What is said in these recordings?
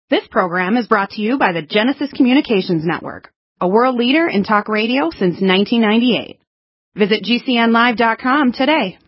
This program is brought to you by the Genesis Communications Network, a world leader in talk radio since 1998. Visit GCNlive.com today.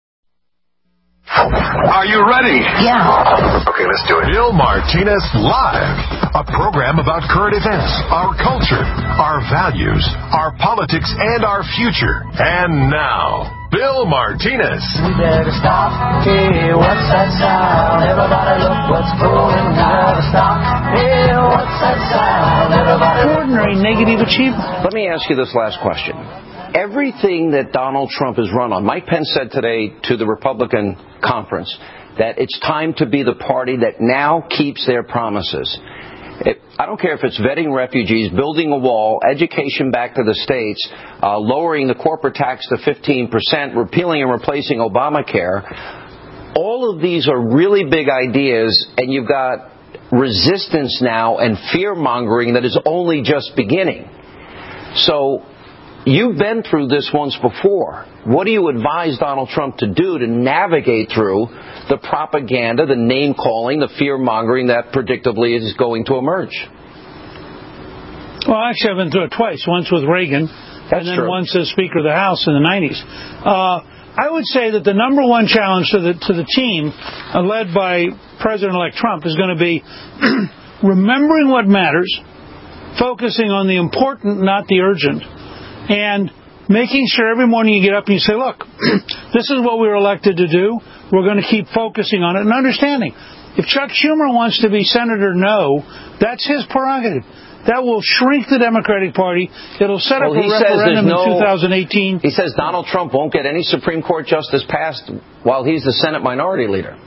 Are you ready? Yeah. Okay, let's do it. Bill Martinez Live, a program about current events, our culture, our values, our politics, and our future. And now, Bill Martinez. We better stop. Hey, what's that sound? Everybody look what's going on. Stop. Hey, what's that sound? Everybody. Extraordinary negative achievement. Let me ask you this last question. Everything that Donald Trump has run on, Mike Pence said today to the Republican conference that it's time to be the party that now keeps their promises. I don't care if it's vetting refugees, building a wall, education back to the states, lowering the corporate tax to 15%, repealing and replacing Obamacare. All of these are really big ideas, and you've got resistance now and fear-mongering that is only just beginning. So you've been through this once before. What do you advise Donald Trump to do to navigate through the propaganda, the name-calling, the fear-mongering that predictably is going to emerge? Well, actually, I've been through it twice. Once with Reagan, and then once as Speaker of the House in the 90s. I would say that the number one challenge to the team, led by President-elect Trump, is going to be remembering what matters, focusing on the important, not the urgent, and making sure every morning you get up and you say, look, this is what we were elected to do. We're going to keep focusing on it and understanding. If Chuck Schumer wants to be Senator No, that's his prerogative. That will shrink the Democratic Party. It'll set up a referendum in 2018. He says Donald Trump won't get any Supreme Court justice passed while he's the Senate Minority Leader.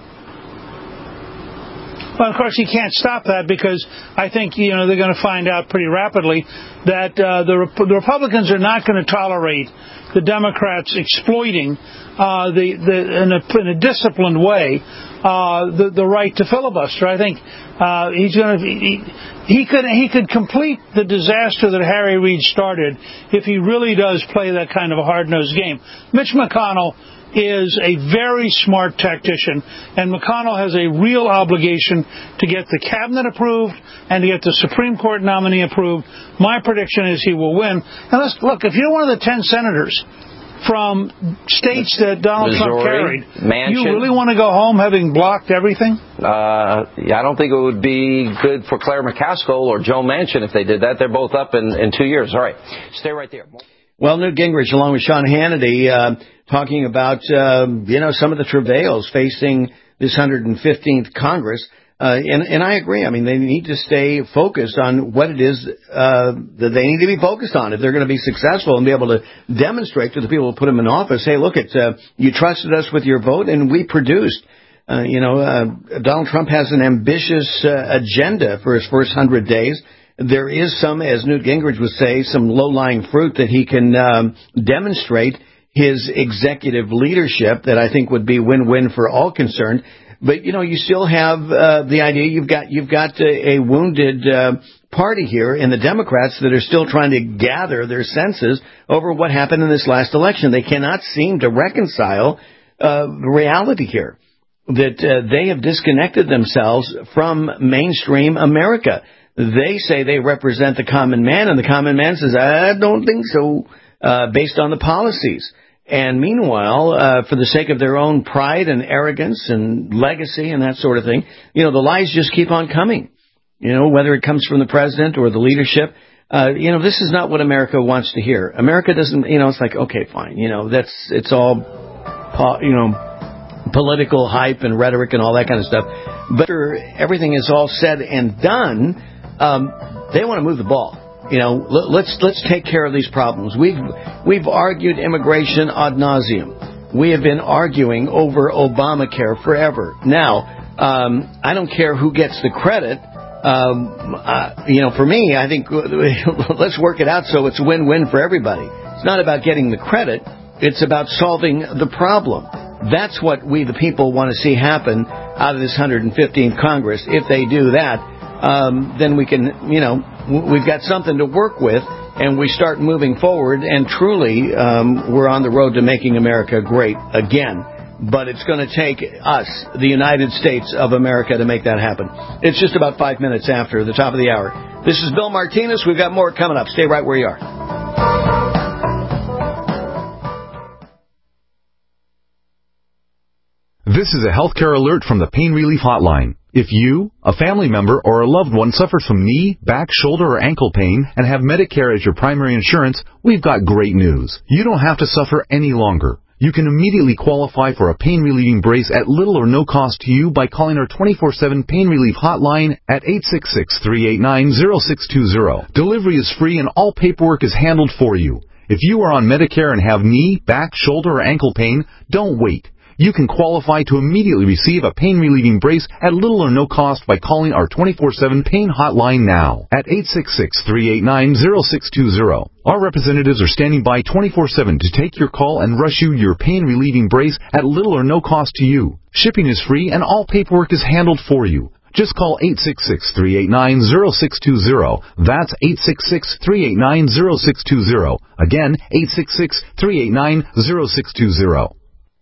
Well, of course, he can't stop that because I think, they're going to find out pretty rapidly that the Republicans are not going to tolerate the Democrats exploiting in a disciplined way the right to filibuster. I think he could complete the disaster that Harry Reid started if he really does play that kind of a hard-nosed game. Mitch McConnell is a very smart tactician, and McConnell has a real obligation to get the cabinet approved and to get the Supreme Court nominee approved. My prediction is he will win. And look, if you're one of the 10 senators from states that Donald Trump carried, Manchin, you really want to go home having blocked everything? I don't think it would be good for Claire McCaskill or Joe Manchin if they did that. They're both up in 2 years. All right, stay right there. Well, Newt Gingrich, along with Sean Hannity, talking about, some of the travails facing this 115th Congress. And I agree. I mean, they need to stay focused on what it is that they need to be focused on if they're going to be successful and be able to demonstrate to the people who put them in office, hey, look, you trusted us with your vote and we produced. Donald Trump has an ambitious agenda for his first 100 days. There is some, as Newt Gingrich would say, some low-lying fruit that he can demonstrate his executive leadership that I think would be win-win for all concerned. But, you still have the idea you've got a wounded party here in the Democrats that are still trying to gather their senses over what happened in this last election. They cannot seem to reconcile the reality here, that they have disconnected themselves from mainstream America. They say they represent the common man, and the common man says, I don't think so, based on the policies. And meanwhile, for the sake of their own pride and arrogance and legacy and that sort of thing, the lies just keep on coming. Whether it comes from the president or the leadership, this is not what America wants to hear. America doesn't, it's like, okay, fine, it's all, political hype and rhetoric and all that kind of stuff. But after everything is all said and done, they want to move the ball. Let's take care of these problems. We've argued immigration ad nauseum. We have been arguing over Obamacare forever. Now, I don't care who gets the credit. For me, I think let's work it out so it's win-win for everybody. It's not about getting the credit. It's about solving the problem. That's what we, the people, want to see happen out of this 115th Congress. If they do that, then we can, we've got something to work with, and we start moving forward, and truly we're on the road to making America great again. but it's going to take us, the United States of America, to make that happen. It's just about 5 minutes after the top of the hour. This is Bill Martinez. We've got more coming up. Stay right where you are. This is a healthcare alert from the Pain Relief Hotline. If you, a family member, or a loved one suffers from knee, back, shoulder, or ankle pain and have Medicare as your primary insurance, we've got great news. You don't have to suffer any longer. You can immediately qualify for a pain-relieving brace at little or no cost to you by calling our 24/7 Pain Relief Hotline at 866-389-0620. Delivery is free and all paperwork is handled for you. If you are on Medicare and have knee, back, shoulder, or ankle pain, don't wait. You can qualify to immediately receive a pain-relieving brace at little or no cost by calling our 24/7 Pain Hotline now at 866-389-0620. Our representatives are standing by 24/7 to take your call and rush you your pain-relieving brace at little or no cost to you. Shipping is free and all paperwork is handled for you. Just call 866-389-0620. That's 866-389-0620. Again, 866-389-0620.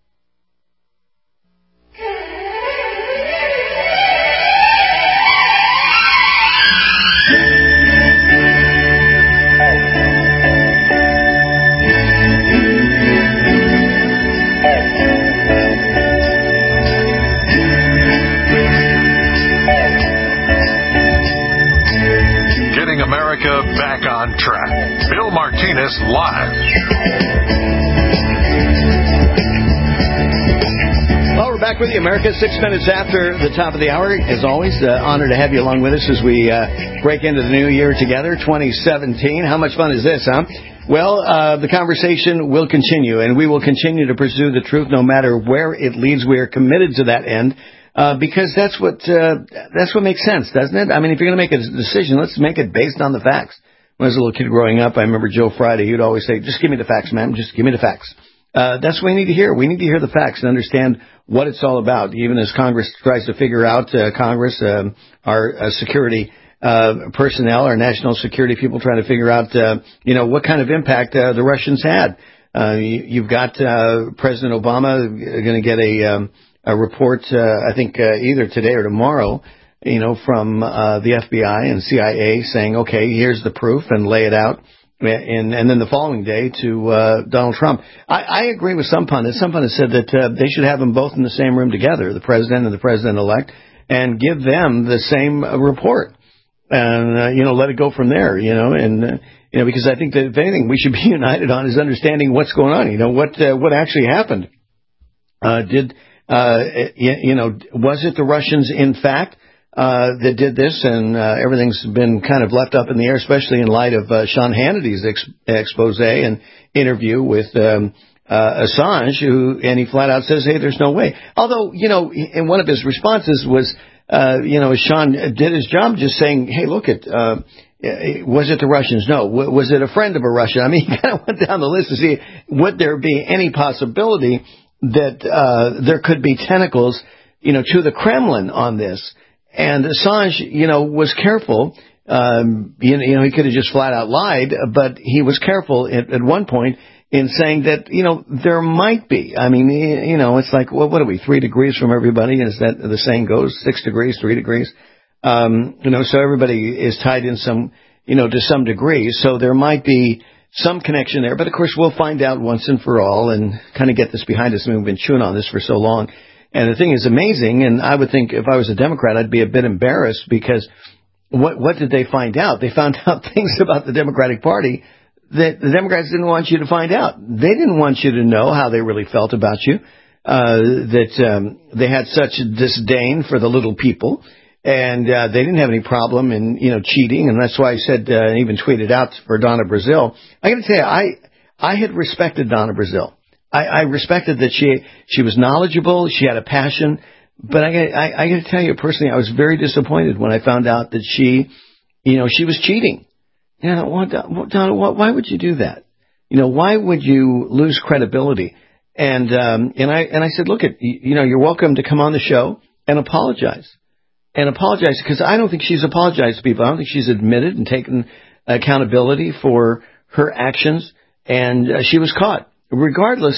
America back on track. Bill Martinez live. Well, we're back with you, America. 6 minutes after the top of the hour. As always, honor to have you along with us as we break into the new year together, 2017. How much fun is this, huh? Well, the conversation will continue, and we will continue to pursue the truth no matter where it leads. We are committed to that end. Because that's what makes sense, doesn't it? I mean, if you're going to make a decision, let's make it based on the facts. When I was a little kid growing up, I remember Joe Friday. He would always say, just give me the facts, ma'am. Just give me the facts. That's what we need to hear. We need to hear the facts and understand what it's all about. Even as Congress tries to figure out, our security personnel, our national security people trying to figure out, what kind of impact the Russians had. You've got President Obama going to get a report, I think either today or tomorrow, from the FBI and CIA saying, okay, here's the proof, and lay it out. And then the following day to Donald Trump. I agree with some pundits. Some pundits said that they should have them both in the same room together, the president and the president-elect, and give them the same report. And, let it go from there, because I think that if anything we should be united on is understanding what's going on, what actually happened. Was it the Russians, in fact, that did this? And everything's been kind of left up in the air, especially in light of Sean Hannity's expose and interview with Assange, and he flat out says, hey, there's no way. Although, in one of his responses was, Sean did his job just saying, hey, look at, was it the Russians? No. Was it a friend of a Russian? I mean, he kind of went down the list to see, would there be any possibility that there could be tentacles, to the Kremlin on this. And Assange, was careful. He could have just flat out lied, but he was careful at one point in saying that, there might be. I mean, it's like, well, what are we, 3 degrees from everybody? Is that the saying goes? 6 degrees, 3 degrees? So everybody is tied in some, to some degree. So there might be some connection there, but of course we'll find out once and for all and kind of get this behind us. I mean, we've been chewing on this for so long. And the thing is amazing, and I would think if I was a Democrat, I'd be a bit embarrassed because what did they find out? They found out things about the Democratic Party that the Democrats didn't want you to find out. They didn't want you to know how they really felt about you, that they had such disdain for the little people. And they didn't have any problem in, cheating, and that's why I said, and even tweeted out for Donna Brazile. I got to tell you, I had respected Donna Brazile. I respected that she was knowledgeable, she had a passion, but I got to tell you personally, I was very disappointed when I found out that she was cheating. Donna, why would you do that? Why would you lose credibility? And I said, look, you're welcome to come on the show and apologize. Because I don't think she's apologized to people. I don't think she's admitted and taken accountability for her actions, and she was caught. Regardless of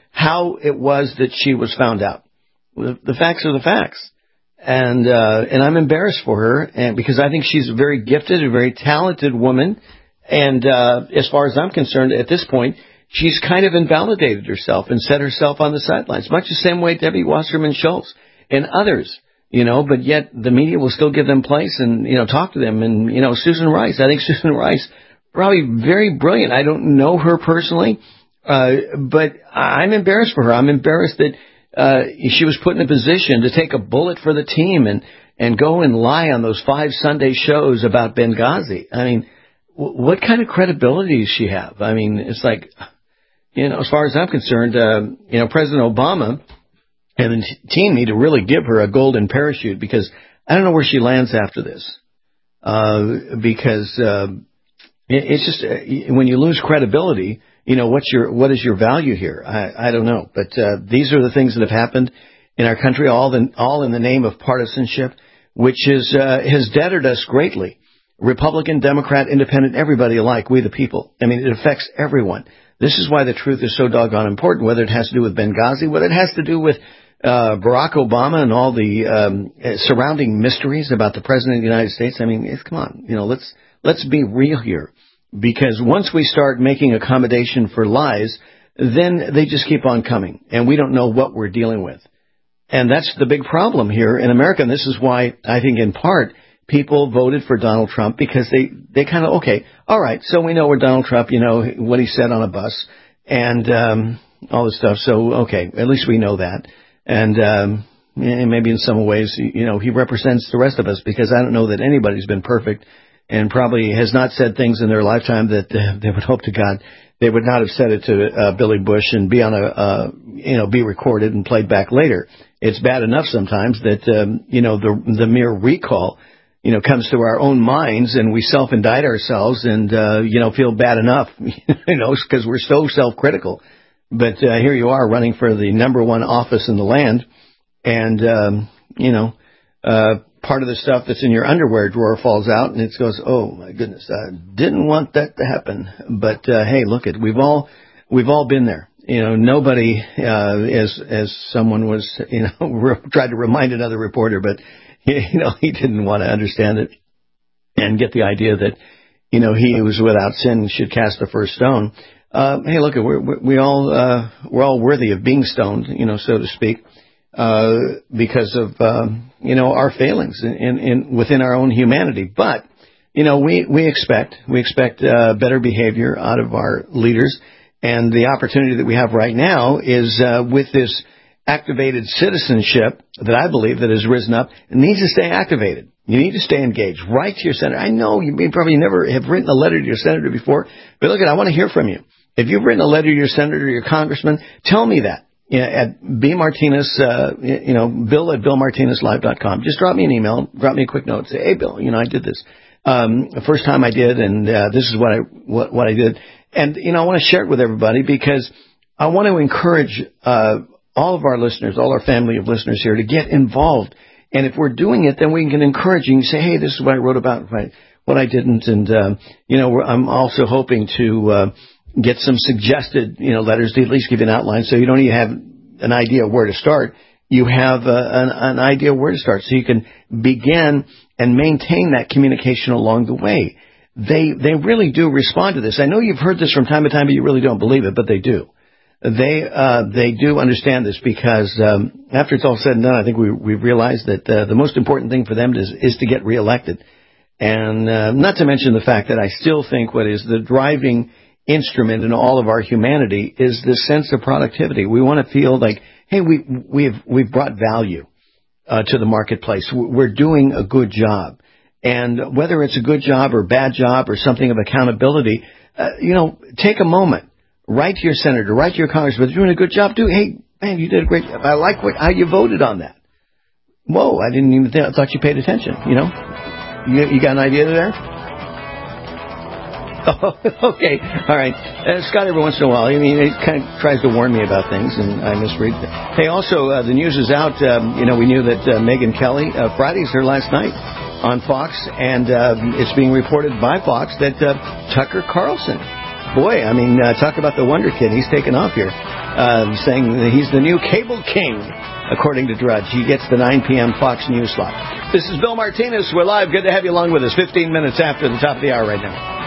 how it was that she was found out. The facts are the facts. And I'm embarrassed for her, and because I think she's a very gifted, a very talented woman. And as far as I'm concerned, at this point, she's kind of invalidated herself and set herself on the sidelines, much the same way Debbie Wasserman Schultz and others, but yet the media will still give them place and, talk to them. And, Susan Rice, I think Susan Rice, probably very brilliant. I don't know her personally, but I'm embarrassed for her. I'm embarrassed that she was put in a position to take a bullet for the team and go and lie on those 5 Sunday shows about Benghazi. I mean, what kind of credibility does she have? I mean, it's like, as far as I'm concerned, President Obama and the team need to really give her a golden parachute, because I don't know where she lands after this. Because it's just when you lose credibility, what is your value here? I don't know. But these are the things that have happened in our country, all in the name of partisanship, which has debted us greatly. Republican, Democrat, Independent, everybody alike, we the people. I mean, it affects everyone. This is why the truth is so doggone important, whether it has to do with Benghazi, whether it has to do with Barack Obama and all the surrounding mysteries about the President of the United States. I mean, come on, let's be real here. Because once we start making accommodation for lies, then they just keep on coming, and we don't know what we're dealing with. And that's the big problem here in America, and this is why I think in part people voted for Donald Trump, because they kind of, okay, all right, so we know where Donald Trump, what he said on a bus and all this stuff. So, okay, at least we know that. And maybe in some ways, he represents the rest of us, because I don't know that anybody's been perfect and probably has not said things in their lifetime that they would hope to God they would not have said it to Billy Bush and be on be recorded and played back later. It's bad enough sometimes that, the mere recall comes to our own minds and we self-indict ourselves and, feel bad enough, because we're so self-critical. But here you are running for the number one office in the land, and, part of the stuff that's in your underwear drawer falls out, and it goes, oh, my goodness, I didn't want that to happen. But, hey, look, we've all been there. Nobody, as someone was, tried to remind another reporter, but he didn't want to understand it and get the idea that, he who was without sin should cast the first stone. Hey, look, we're all worthy of being stoned, so to speak, because of, our failings within our own humanity. But, we expect better behavior out of our leaders. And the opportunity that we have right now is, with this activated citizenship that I believe that has risen up, it needs to stay activated. You need to stay engaged. Write to your senator. I know you probably never have written a letter to your senator before, but look, I want to hear from you. If you've written a letter to your senator or your congressman, tell me that. At B. Martinez, Bill at BillMartinezLive.com. Just drop me an email, drop me a quick note. Say, hey, Bill, I did this. The first time I did, and this is what I did. And, I want to share it with everybody, because I want to encourage all of our listeners, all our family of listeners here, to get involved. And if we're doing it, then we can encourage you and say, hey, this is what I wrote about, what I didn't. And, I'm also hoping to get some suggested, letters to at least give you an outline, so you don't even have an idea where to start. You have an idea where to start, so you can begin and maintain that communication along the way. They really do respond to this. I know you've heard this from time to time, but you really don't believe it, but they do. They do understand this, because after it's all said and done, I think we've realized that the most important thing for them is to get reelected. And not to mention the fact that I still think what is the driving instrument in all of our humanity is this sense of productivity. We want to feel like, hey, we've brought value to the marketplace. We're doing a good job. And whether it's a good job or bad job or something of accountability, take a moment. Write to your senator, write to your congressman. They're doing a good job. Hey, man, you did a great job. I like how you voted on that. Whoa, I didn't even think, I thought you paid attention, You got an idea there? Oh, okay. All right. Scott, every once in a while, he kind of tries to warn me about things, and I misread. Hey, also, the news is out. We knew that Megyn Kelly, Friday's her last night on Fox, and it's being reported by Fox that Tucker Carlson, boy, talk about the Wonder Kid. He's taken off here. saying that he's the new cable king, according to Drudge. He gets the 9 p.m. Fox News slot. This is Bill Martinez. We're live. Good to have you along with us. 15 minutes after the top of the hour right now.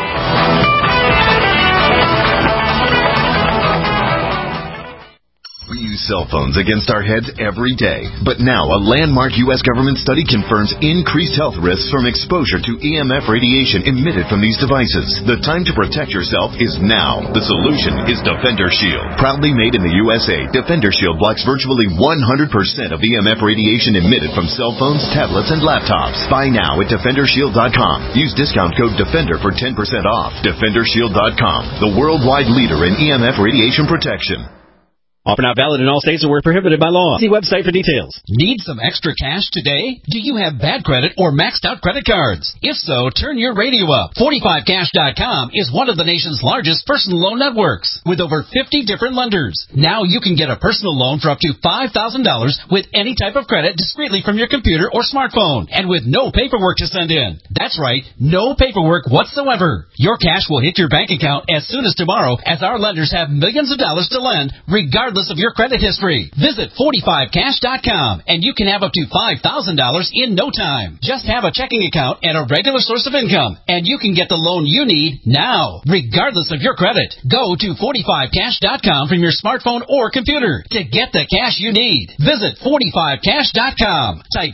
We use cell phones against our heads every day. But now, a landmark U.S. government study confirms increased health risks from exposure to EMF radiation emitted from these devices. The time to protect yourself is now. The solution is Defender Shield. Proudly made in the USA, Defender Shield blocks virtually 100% of EMF radiation emitted from cell phones, tablets, and laptops. Buy now at DefenderShield.com. Use discount code DEFENDER for 10% off. DefenderShield.com, the worldwide leader in EMF radiation protection. Offer not valid in all states or where prohibited by law. See website for details. Need some extra cash today? Do you have bad credit or maxed out credit cards? If so, turn your radio up. 45cash.com is one of the nation's largest personal loan networks with over 50 different lenders. Now you can get a personal loan for up to $5,000 with any type of credit discreetly from your computer or smartphone and with no paperwork to send in. That's right, no paperwork whatsoever. Your cash will hit your bank account as soon as tomorrow as our lenders have millions of dollars to lend regardless of your credit history. Visit 45cash.com and you can have up to $5,000 in no time. Just have a checking account and a regular source of income and you can get the loan you need now, regardless of your credit. Go to 45cash.com from your smartphone or computer to get the cash you need. Visit 45cash.com. Type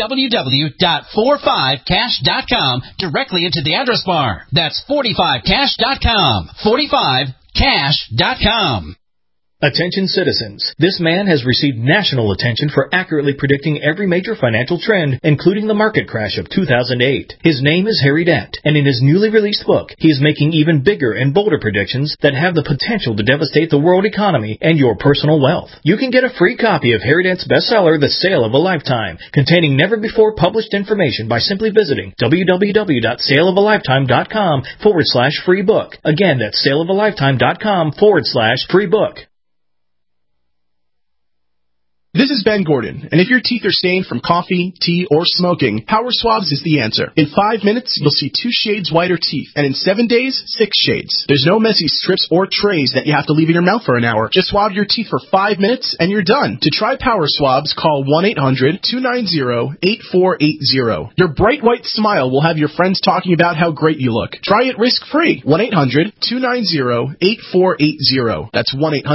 www.45cash.com directly into the address bar. That's 45cash.com. 45cash.com. Attention citizens, this man has received national attention for accurately predicting every major financial trend, including the market crash of 2008. His name is Harry Dent, and in his newly released book, he is making even bigger and bolder predictions that have the potential to devastate the world economy and your personal wealth. You can get a free copy of Harry Dent's bestseller, The Sale of a Lifetime, containing never-before-published information by simply visiting www.saleofalifetime.com/free book. Again, that's saleofalifetime.com/free book. This is Ben Gordon, and if your teeth are stained from coffee, tea, or smoking, Power Swabs is the answer. In 5 minutes, you'll see 2 shades whiter teeth, and in 7 days, 6 shades. There's no messy strips or trays that you have to leave in your mouth for an hour. Just swab your teeth for 5 minutes, and you're done. To try Power Swabs, call 1-800-290-8480. Your bright white smile will have your friends talking about how great you look. Try it risk-free. 1-800-290-8480. That's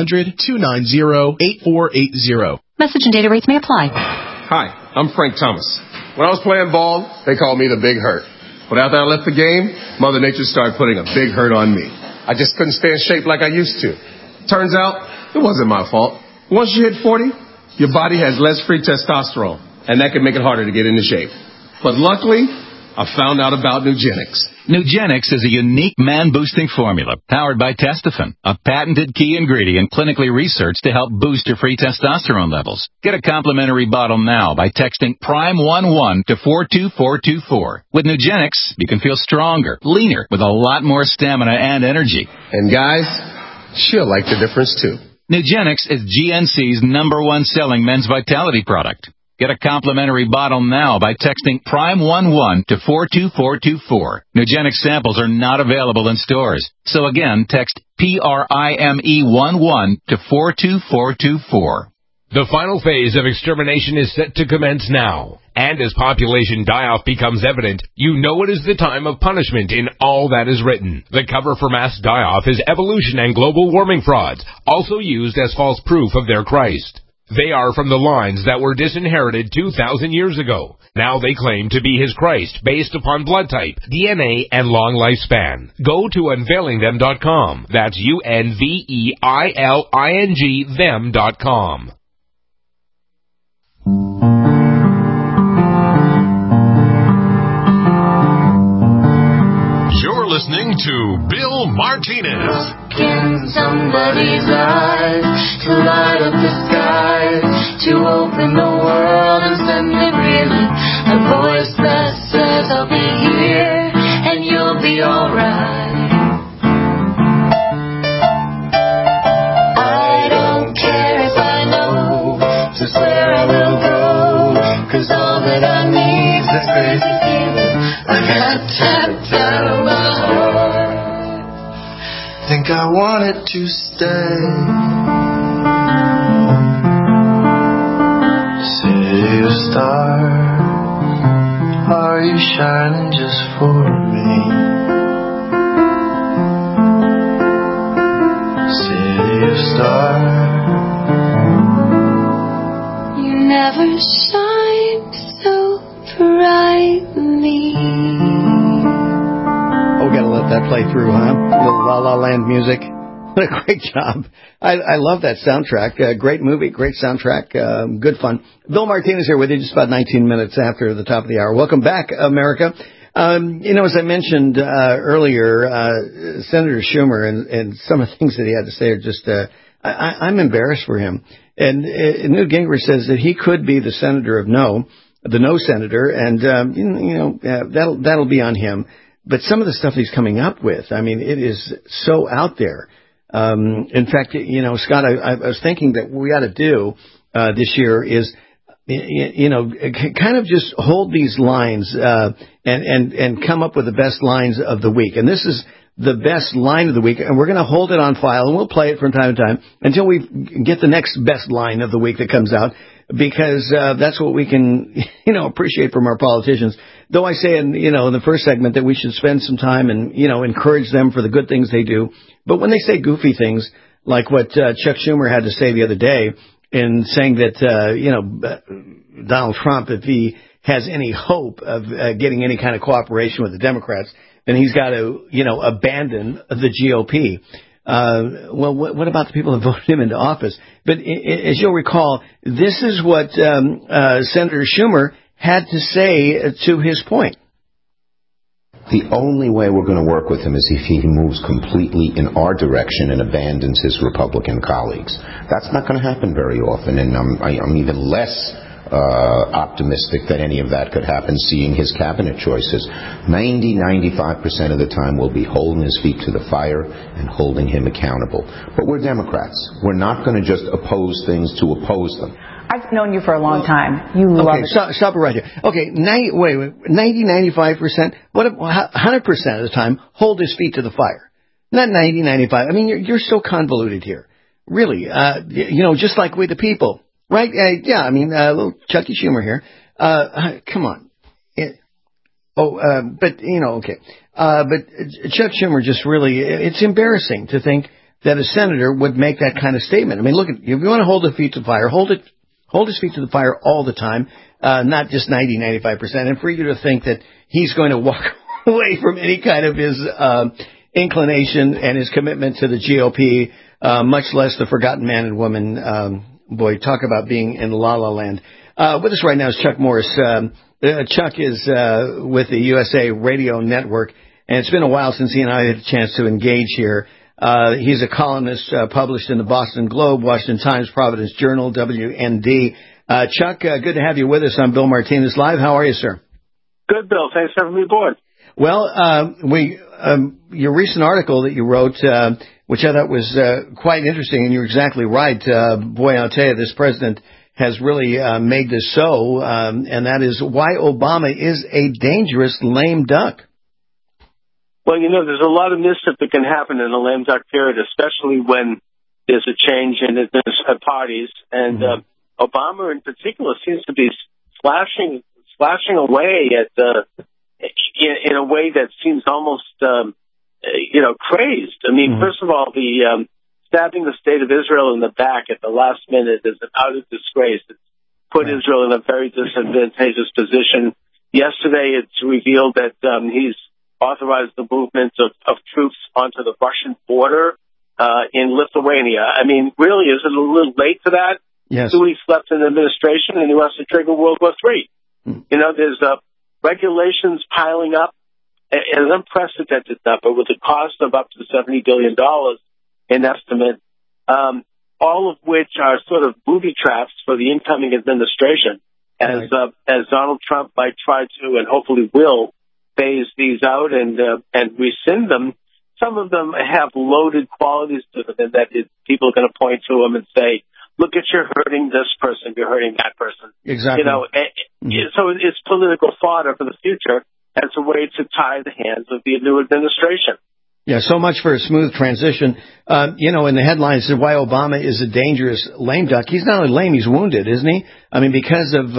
1-800-290-8480. Message and data rates may apply. Hi, I'm Frank Thomas. When I was playing ball, they called me the Big Hurt. But after I left the game, Mother Nature started putting a big hurt on me. I just couldn't stay in shape like I used to. Turns out, it wasn't my fault. Once you hit 40, your body has less free testosterone, and that can make it harder to get into shape. But luckily, I found out about Nugenix. Nugenix is a unique man-boosting formula powered by Testofen, a patented key ingredient clinically researched to help boost your free testosterone levels. Get a complimentary bottle now by texting PRIME11 to 42424. With Nugenix, you can feel stronger, leaner, with a lot more stamina and energy. And guys, she'll like the difference too. Nugenix is GNC's #1 selling men's vitality product. Get a complimentary bottle now by texting PRIME11 to 42424. Nugenix samples are not available in stores. So again, text PRIME11 to 42424. The final phase of extermination is set to commence now. And as population die-off becomes evident, you know it is the time of punishment in all that is written. The cover for mass die-off is evolution and global warming frauds, also used as false proof of their Christ. They are from the lines that were disinherited 2,000 years ago. Now they claim to be his Christ based upon blood type, DNA, and long lifespan. Go to unveilingthem.com. That's UNVEILING them.com. You're listening to Bill Martinez. In somebody's eyes, to light up the sky, to open the world and send me reeling. A voice that says I'll be here and you'll be alright. I don't care if I know just where I will go, 'cause all that I need is this crazy feeling I got tapped out of my heart. Think I want it to stay. City of stars, are you shining just for me? City of stars, you never shine so brightly. Oh, gotta let that play through, huh? Little La La Land music. What a great job. I love that soundtrack. Great movie, great soundtrack, good fun. Bill Martinez here with you just about 19 minutes after the top of the hour. Welcome back, America. As I mentioned earlier, Senator Schumer and some of the things that he had to say are just, I'm embarrassed for him. And Newt Gingrich says that he could be the senator of no, the no senator, and, that'll be on him. But some of the stuff he's coming up with, I mean, it is so out there. In fact, Scott, I was thinking that what we ought to do this year is, kind of just hold these lines and come up with the best lines of the week. And this is the best line of the week, and we're going to hold it on file, and we'll play it from time to time until we get the next best line of the week that comes out, because that's what we can, appreciate from our politicians. Though I say in the first segment that we should spend some time and, encourage them for the good things they do. But when they say goofy things, like what Chuck Schumer had to say the other day in saying that, Donald Trump, if he has any hope of getting any kind of cooperation with the Democrats, then he's got to, abandon the GOP. Well, what about the people that voted him into office? But as you'll recall, this is what Senator Schumer had to say to his point. The only way we're going to work with him is if he moves completely in our direction and abandons his Republican colleagues. That's not going to happen very often, and I'm even less optimistic that any of that could happen, seeing his cabinet choices. 95% of the time we'll be holding his feet to the fire and holding him accountable. But we're Democrats. We're not going to just oppose things to oppose them. I've known you for a long time. You love it. Stop it right here. Okay, 95%, what 100% of the time, hold his feet to the fire. Not 95. I mean, you're so convoluted here. Really, just like we the people. Right? A little Chucky Schumer here. Come on. But Chuck Schumer just really, it's embarrassing to think that a senator would make that kind of statement. I mean, look, if you want to hold his feet to the fire, hold his feet to the fire all the time, not just 95%. And for you to think that he's going to walk away from any kind of his inclination and his commitment to the GOP, much less the forgotten man and woman. Boy, talk about being in La La Land. With us right now is Chuck Morris. Chuck is with the USA Radio Network, and it's been a while since he and I had a chance to engage here. He's a columnist published in the Boston Globe, Washington Times, Providence Journal, WND. Chuck, good to have you with us on Bill Martinez Live. How are you, sir? Good, Bill. Thanks for having me aboard. Well, your recent article that you wrote, which I thought was quite interesting, and you're exactly right. Boy, I'll tell you, this president has really made this so, and that is why Obama is a dangerous lame duck. Well, there's a lot of mischief that can happen in a lame duck period, especially when there's a change in parties. And Obama, in particular, seems to be slashing away at in a way that seems almost crazed. I mean, first of all, the stabbing the state of Israel in the back at the last minute is an utter disgrace. It's put Israel in a very disadvantageous position. Yesterday, it's revealed that he's authorized the movement of troops onto the Russian border in Lithuania. I mean, really, is it a little late for that? Yes. 2 weeks left in the administration, and he wants to trigger World War III. There's regulations piling up, an unprecedented number with a cost of up to $70 billion in estimate, all of which are sort of booby traps for the incoming administration, as Donald Trump might try to and hopefully will phase these out and rescind them. Some of them have loaded qualities to them, and that people are going to point to them and say, look at, you're hurting this person, you're hurting that person. Exactly. So it's political fodder for the future as a way to tie the hands of the new administration. Yeah, so much for a smooth transition. In the headlines, why Obama is a dangerous lame duck. He's not only lame, he's wounded, isn't he? I mean, because of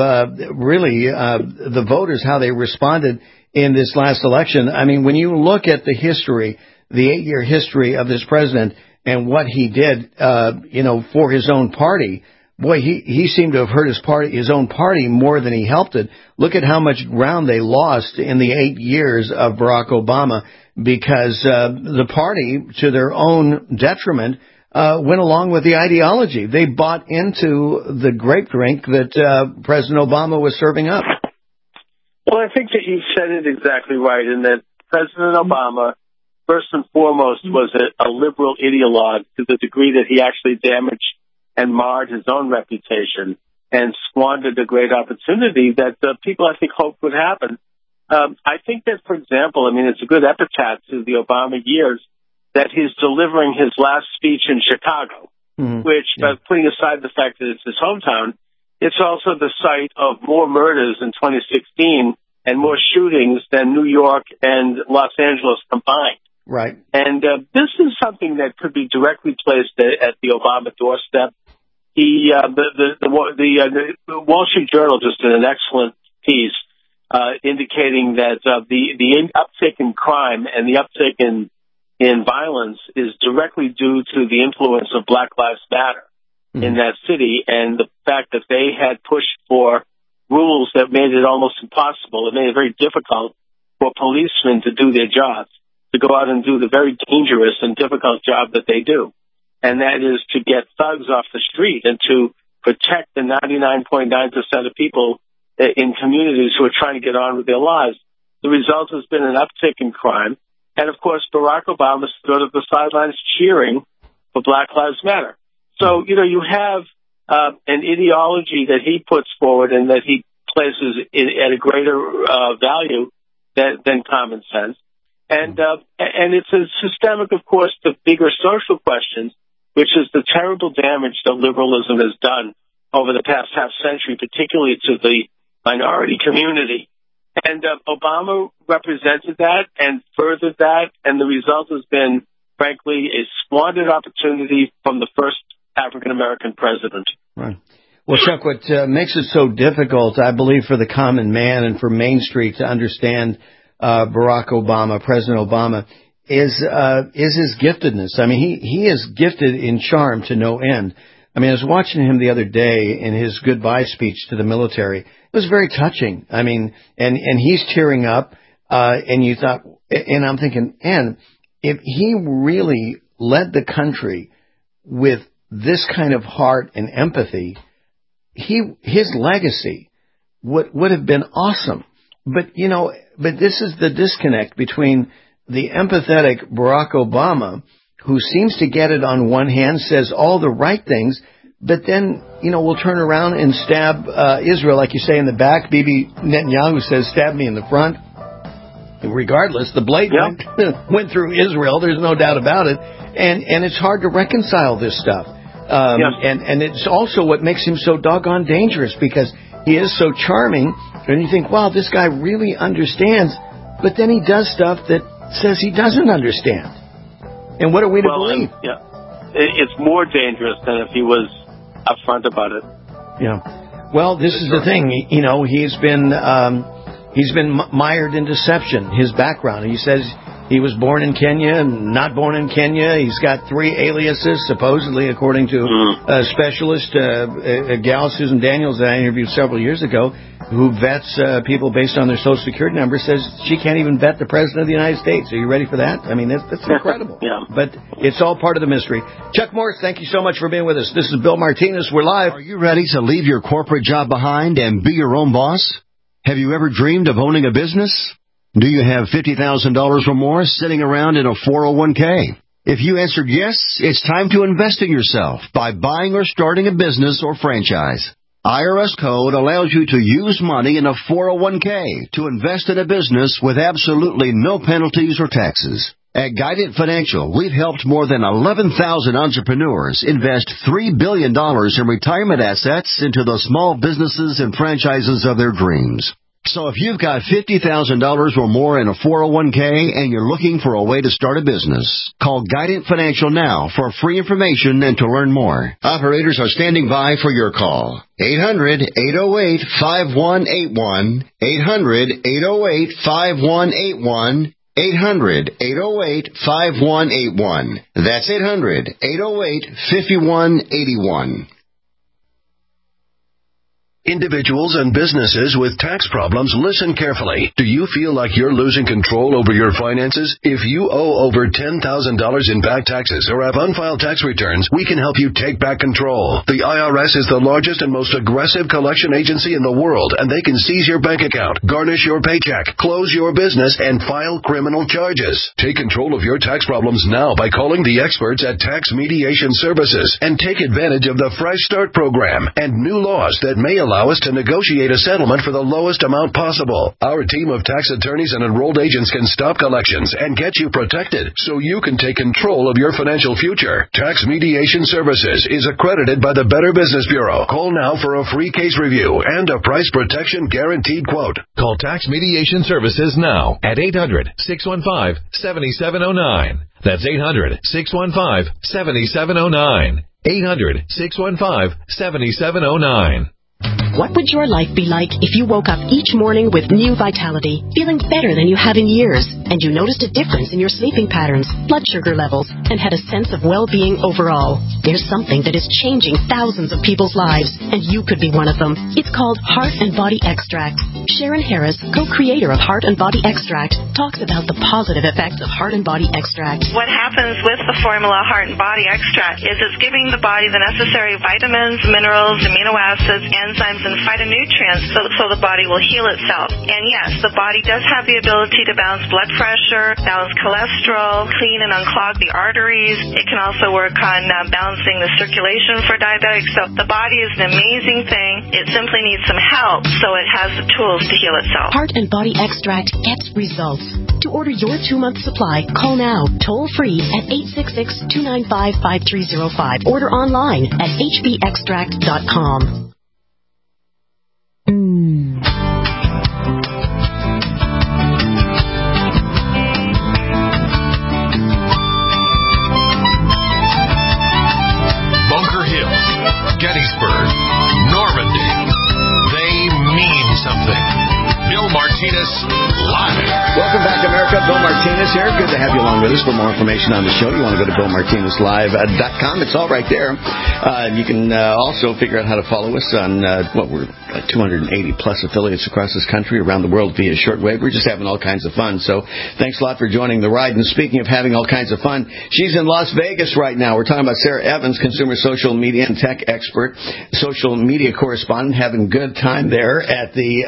the voters, how they responded in this last election. I mean, when you look at the history, the 8-year history of this president and what he did, for his own party, boy, he seemed to have hurt his own party more than he helped it. Look at how much ground they lost in the 8 years of Barack Obama, because the party, to their own detriment, went along with the ideology. They bought into the grape drink that President Obama was serving up. Well, I think that you said it exactly right, in that President Obama, first and foremost, was a liberal ideologue to the degree that he actually damaged and marred his own reputation and squandered a great opportunity that people, I think, hoped would happen. I think that, for example, it's a good epitaph to the Obama years that he's delivering his last speech in Chicago, which, putting aside the fact that it's his hometown, it's also the site of more murders in 2016 and more shootings than New York and Los Angeles combined. Right. And this is something that could be directly placed at the Obama doorstep. The Wall Street Journal just did an excellent piece indicating that the uptick in crime and the uptick in violence is directly due to the influence of Black Lives Matter in that city, and the fact that they had pushed for rules that made it almost impossible. It made it very difficult for policemen to do their jobs, to go out and do the very dangerous and difficult job that they do. And that is to get thugs off the street and to protect the 99.9% of people in communities who are trying to get on with their lives. The result has been an uptick in crime. And, of course, Barack Obama stood at the sidelines cheering for Black Lives Matter. So, you have an ideology that he puts forward and that he places at a greater value than common sense. And it's a systemic, of course, to bigger social questions, which is the terrible damage that liberalism has done over the past half century, particularly to the minority community. And Obama represented that and furthered that, and the result has been, frankly, a squandered opportunity from the first African-American president. Right. Well, Chuck, what makes it so difficult, I believe, for the common man and for Main Street to understand Barack Obama, President Obama, is his giftedness. I mean, he is gifted in charm to no end. I mean, I was watching him the other day in his goodbye speech to the military. It was very touching. I mean, and he's tearing up, and you thought, and I'm thinking, and if he really led the country with this kind of heart and empathy, his legacy would have been awesome. But this is the disconnect between the empathetic Barack Obama, who seems to get it on one hand, says all the right things, but then, will turn around and stab Israel, like you say, in the back. Bibi Netanyahu says, stab me in the front. Regardless, the blade went through Israel. There's no doubt about it. And it's hard to reconcile this stuff. And it's also what makes him so doggone dangerous, because he is so charming, and you think, wow, this guy really understands, but then he does stuff that says he doesn't understand. And what are we to believe? It's more dangerous than if he was upfront about it. Yeah. Well, this is the thing. He's been mired in deception. His background. He says he was born in Kenya and not born in Kenya. He's got 3 aliases, supposedly, according to a specialist, a gal, Susan Daniels, that I interviewed several years ago, who vets people based on their Social Security number, says she can't even vet the President of the United States. Are you ready for that? I mean, that's incredible. But it's all part of the mystery. Chuck Morris, thank you so much for being with us. This is Bill Martinez. We're live. Are you ready to leave your corporate job behind and be your own boss? Have you ever dreamed of owning a business? Do you have $50,000 or more sitting around in a 401k? If you answered yes, it's time to invest in yourself by buying or starting a business or franchise. IRS code allows you to use money in a 401k to invest in a business with absolutely no penalties or taxes. At Guidant Financial, we've helped more than 11,000 entrepreneurs invest $3 billion in retirement assets into the small businesses and franchises of their dreams. So if you've got $50,000 or more in a 401k and you're looking for a way to start a business, call Guidant Financial now for free information and to learn more. Operators are standing by for your call. 800-808-5181. 800-808-5181. 800-808-5181. That's 800-808-5181. Individuals and businesses with tax problems, listen carefully. Do you feel like you're losing control over your finances? If you owe over $10,000 in back taxes or have unfiled tax returns, we can help you take back control. The IRS is the largest and most aggressive collection agency in the world, and they can seize your bank account, garnish your paycheck, close your business, and file criminal charges. Take control of your tax problems now by calling the experts at Tax Mediation Services and take advantage of the Fresh Start program and new laws that may allow us to negotiate a settlement for the lowest amount possible. Our team of tax attorneys and enrolled agents can stop collections and get you protected so you can take control of your financial future. Tax Mediation Services is accredited by the Better Business Bureau. Call now for a free case review and a price protection guaranteed quote. Call Tax Mediation Services now at 800-615-7709. That's 800-615-7709. 800-615-7709. What would your life be like if you woke up each morning with new vitality, feeling better than you have in years, and you noticed a difference in your sleeping patterns, blood sugar levels, and had a sense of well-being overall? There's something that is changing thousands of people's lives, and you could be one of them. It's called Heart and Body Extract. Sharon Harris, co-creator of Heart and Body Extract, talks about the positive effects of Heart and Body Extract. What happens with the formula Heart and Body Extract is it's giving the body the necessary vitamins, minerals, amino acids, enzymes, and phytonutrients so the body will heal itself. And yes, the body does have the ability to balance blood pressure, balance cholesterol, clean and unclog the arteries. It can also work on balancing the circulation for diabetics. So the body is an amazing thing. It simply needs some help so it has the tools to heal itself. Heart and Body Extract gets results. To order your 2-month supply, call now, toll free at 866-295-5305. Order online at hbextract.com. Bunker Hill, Gettysburg, Normandy. They mean something. Bill Martinez live. Welcome back, America. Bill Martinez here. Good to have you along with us. For more information on the show, you want to go to BillMartinezLive.com. It's all right there. You can also figure out how to follow us on we're 280-plus affiliates across this country, around the world via shortwave. We're just having all kinds of fun. So thanks a lot for joining the ride. And speaking of having all kinds of fun, she's in Las Vegas right now. We're talking about Sarah Evans, consumer social media and tech expert, social media correspondent, having a good time there at the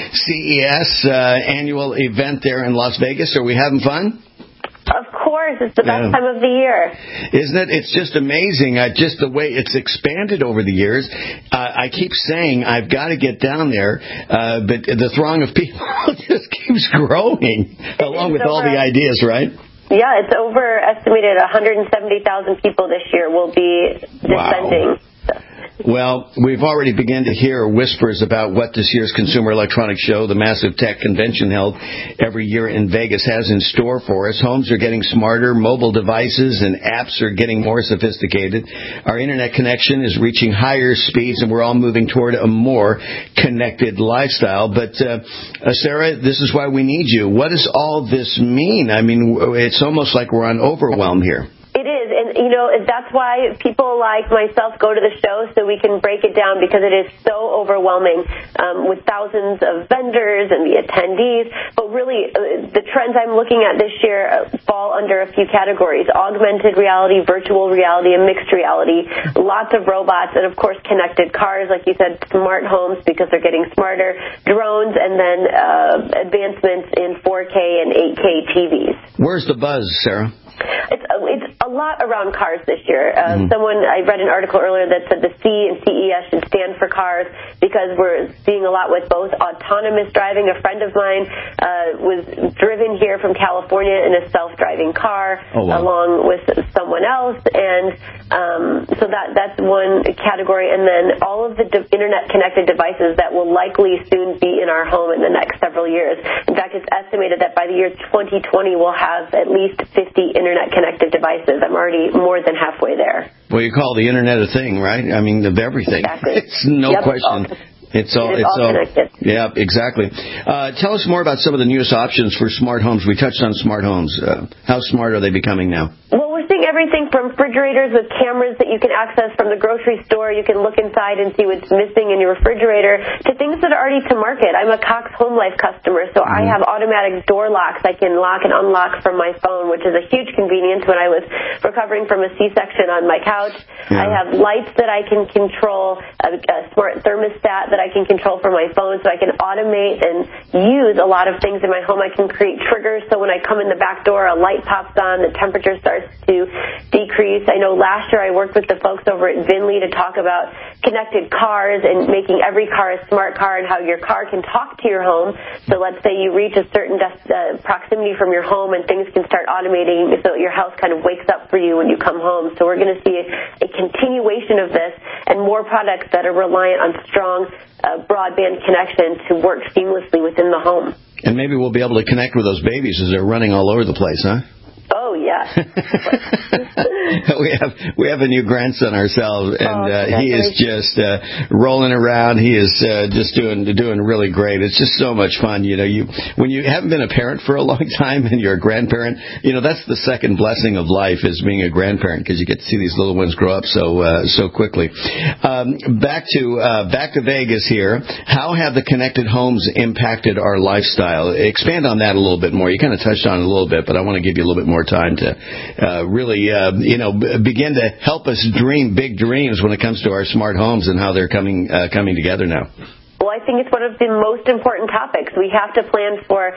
CES annual event there in Las Vegas. Are we having fun? Of course. It's the best time of the year. Isn't it? It's just amazing, just the way it's expanded over the years. I keep saying I've got to get down there, but the throng of people just keeps growing, along with all the ideas, right? Yeah, it's estimated 170,000 people this year will be descending. Wow. Well, we've already begun to hear whispers about what this year's Consumer Electronics Show, the massive tech convention held every year in Vegas, has in store for us. Homes are getting smarter, mobile devices and apps are getting more sophisticated. Our internet connection is reaching higher speeds, and we're all moving toward a more connected lifestyle. But, Sarah, this is why we need you. What does all this mean? I mean, it's almost like we're on overwhelm here. It is, and that's why people like myself go to the show, so we can break it down, because it is so overwhelming with thousands of vendors and the attendees. But really, the trends I'm looking at this year fall under a few categories: augmented reality, virtual reality, and mixed reality. Lots of robots, and of course connected cars, like you said, smart homes because they're getting smarter, drones, and then advancements in 4K and 8K TVs. Where's the buzz, Sarah? It's a lot around cars this year. I read an article earlier that said the C in CES should stand for cars, because we're seeing a lot with both autonomous driving. A friend of mine was driven here from California in a self-driving car, along with someone else, and so that's one category. And then all of the internet-connected devices that will likely soon be in our home in the next several years. In fact, it's estimated that by the year 2020, we'll have at least 50 internet-connected devices. I'm already more than halfway there. Well, you call the internet a thing, right? I mean, of everything. Exactly. It's no question. It's all connected. Yeah, exactly. Tell us more about some of the newest options for smart homes. We touched on smart homes. How smart are they becoming now? Well, we're seeing everything from refrigerators with cameras that you can access from the grocery store. You can look inside and see what's missing in your refrigerator, to things that are already to market. I'm a Cox Home Life customer, so I have automatic door locks I can lock and unlock from my phone, which is a huge convenience when I was recovering from a C-section on my couch. I have lights that I can control, a smart thermostat that I can control from my phone, so I can automate and use a lot of things in my home. I can create triggers, so when I come in the back door, a light pops on, the temperature starts to decrease. I know last year I worked with the folks over at Vinley to talk about connected cars and making every car a smart car, and how your car can talk to your home. So let's say you reach a certain proximity from your home, and things can start automating so your house kind of wakes up for you when you come home. So we're going to see a continuation of this, and more products that are reliant on strong broadband connection to work seamlessly within the home. And maybe we'll be able to connect with those babies as they're running all over the place, huh? Oh, yeah. we have a new grandson ourselves, and he is just rolling around. He is just doing really great. It's just so much fun. You know, when you haven't been a parent for a long time and you're a grandparent, you know, that's the second blessing of life, is being a grandparent, because you get to see these little ones grow up so quickly. Back to Vegas here. How have the connected homes impacted our lifestyle? Expand on that a little bit more. You kind of touched on it a little bit, but I want to give you a little bit more time to really, begin to help us dream big dreams when it comes to our smart homes and how they're coming together now. Well, I think it's one of the most important topics. We have to plan for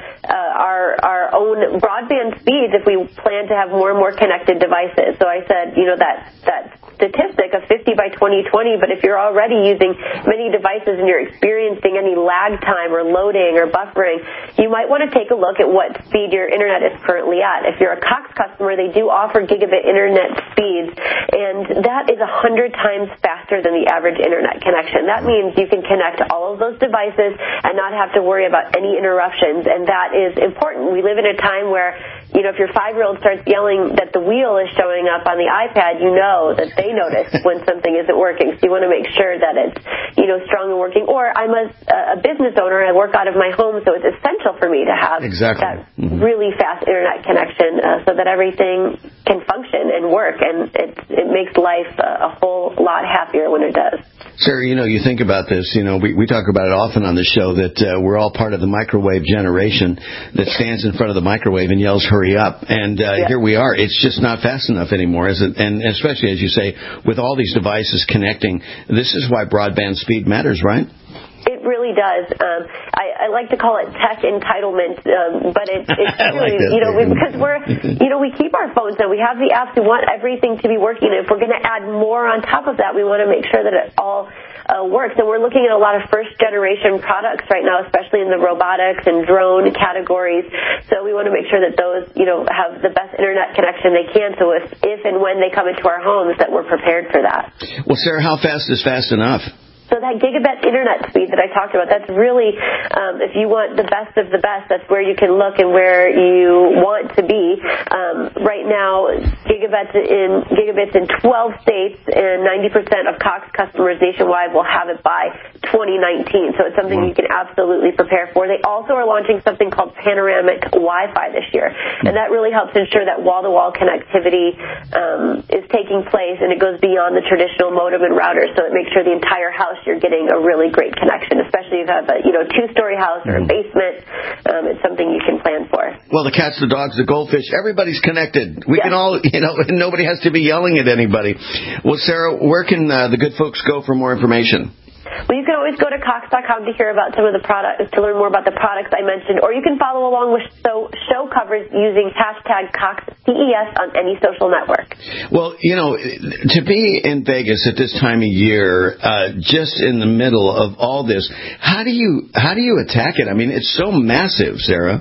our own broadband speeds if we plan to have more and more connected devices. So I said, that statistic of 50 by 2020, but if you're already using many devices and you're experiencing any lag time or loading or buffering, you might want to take a look at what speed your internet is currently at. If you're a Cox customer, they do offer gigabit internet speeds, and that is 100 times faster than the average internet connection. That means you can connect all of those devices and not have to worry about any interruptions, and that is important. We live in a time where, if your 5-year-old starts yelling that the wheel is showing up on the iPad, you know that they notice when something isn't working. So you want to make sure that it's, strong and working. Or I'm a business owner. I work out of my home, so it's essential for me to have that really fast internet connection so that everything can function and work, and it makes life a whole lot happier when it does. Sarah, you think about this. We talk about it often on the show that we're all part of the microwave generation that stands in front of the microwave and yells, "Hurry up!" And here we are. It's just not fast enough anymore, is it? And especially, as you say, with all these devices connecting, this is why broadband speed matters, right? It really does. I like to call it tech entitlement, but it's really, because we keep our phones and we have the apps. We want everything to be working. If we're going to add more on top of that, we want to make sure that it all works. And we're looking at a lot of first-generation products right now, especially in the robotics and drone categories. So we want to make sure that those, have the best internet connection they can. So if and when they come into our homes, that we're prepared for that. Well, Sarah, how fast is fast enough? So that gigabit internet speed that I talked about, that's really, if you want the best of the best, that's where you can look and where you want to be. Right now, gigabits in 12 states, and 90% of Cox customers nationwide will have it by 2019. So it's something you can absolutely prepare for. They also are launching something called panoramic Wi-Fi this year, and that really helps ensure that wall-to-wall connectivity is taking place, and it goes beyond the traditional modem and router, so it makes sure the entire house you're getting a really great connection, especially if you have a 2-story house or a basement. It's something you can plan for. Well, the cats, the dogs, the goldfish, everybody's connected. We can all, and nobody has to be yelling at anybody. Well, Sarah, where can the good folks go for more information? Well, you can always go to Cox.com to hear about some of the products, to learn more about the products I mentioned, or you can follow along with show covers using hashtag CoxCES on any social network. Well, to be in Vegas at this time of year, just in the middle of all this, how do you attack it? I mean, it's so massive, Sarah.